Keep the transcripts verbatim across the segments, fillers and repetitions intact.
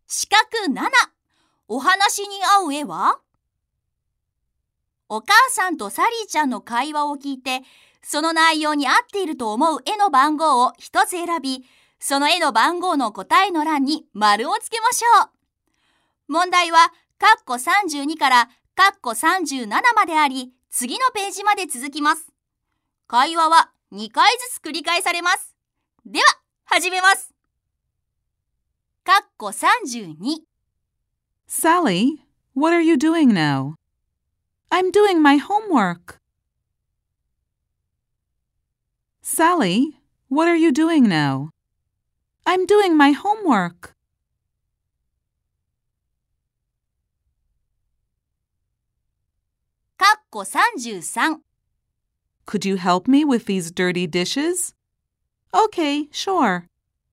四角なな、お話に合う絵は？お母さんとサリーちゃんの会話を聞いて、その内容に合っていると思う絵の番号を一つ選び、その絵の番号の答えの欄に丸をつけましょう。問題は、カッコさんじゅうにからカッコさんじゅうななまであり、次のページまで続きます。会話はにかいずつ繰り返されます。では、始めます。カッコさんじゅうに。 Sally, what are you doing now? I'm doing my homework. Sally, what are you doing now? I'm doing my homework. カッコさんじゅうさん。 Could you help me with these dirty dishes? Okay, sure.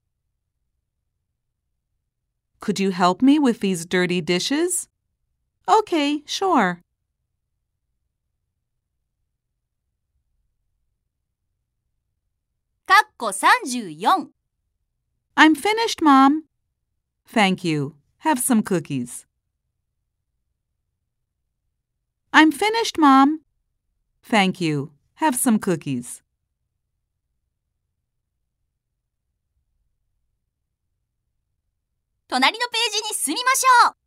Could you help me with these dirty dishes? Okay, sure. カッコさんじゅうよん。 I'm finished, Mom. Thank you. Have some cookies. I'm finished, Mom. Thank you. Have some cookies. 隣のページに進みましょう。